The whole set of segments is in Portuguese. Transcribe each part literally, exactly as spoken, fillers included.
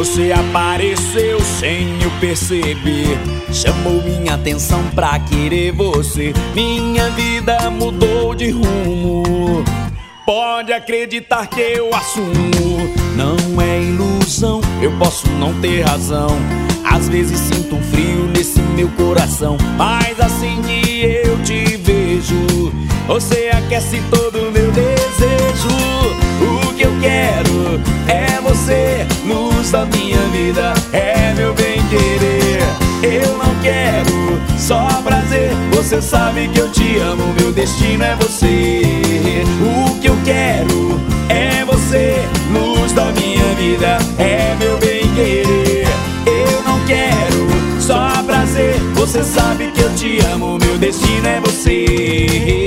Você apareceu sem eu perceber, chamou minha atenção pra querer você. Minha vida mudou de rumo, pode acreditar que eu assumo. Não é ilusão, eu posso não ter razão. Às vezes sinto um frio nesse meu coração, mas assim que eu te vejo, você aquece todo o meu desejo. O que eu quero é você, luz da minha vida, é meu bem-querer. Eu não quero só prazer, você sabe que eu te amo, meu destino é você. O que eu quero é você, luz da minha vida, é meu bem-querer. Eu não quero só prazer, você sabe que eu te amo, meu destino é você.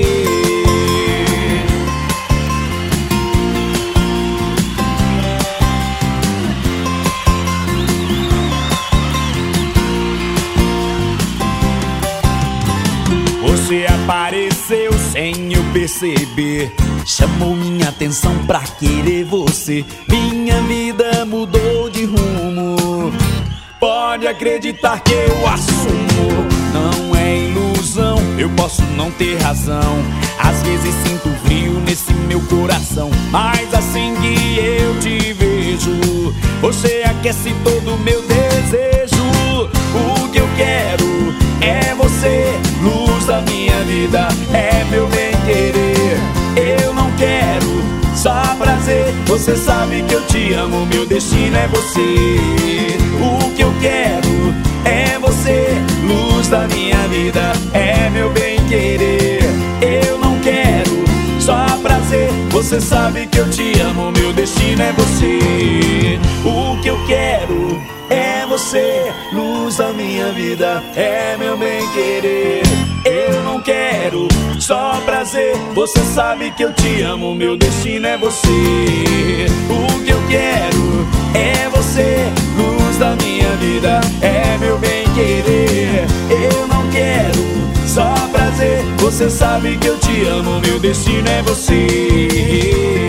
Você apareceu sem eu perceber, chamou minha atenção pra querer você. Minha vida mudou de rumo, pode acreditar que eu assumo. Não é ilusão, eu posso não ter razão. Às vezes sinto frio nesse meu coração, mas assim que eu te vejo, você aquece todo o meu desejo. O que eu quero é você, luz da minha vida, é meu bem-querer. Eu não quero só prazer, você sabe que eu te amo, meu destino é você. O que eu quero é você, luz da minha vida, é meu bem-querer. Eu não quero só prazer, você sabe que eu te amo, meu destino é você. O que eu quero é você, luz da minha vida, é meu bem-querer. Eu não quero só prazer, você sabe que eu te amo, meu destino é você. O que eu quero é você, luz da minha vida, é meu bem-querer. Eu não quero só prazer, você sabe que eu te amo, meu destino é você.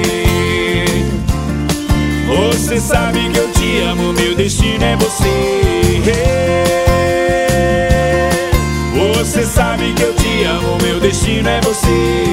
Você sabe que eu te amo, meu destino é você. Você sabe que eu te amo, meu destino é você.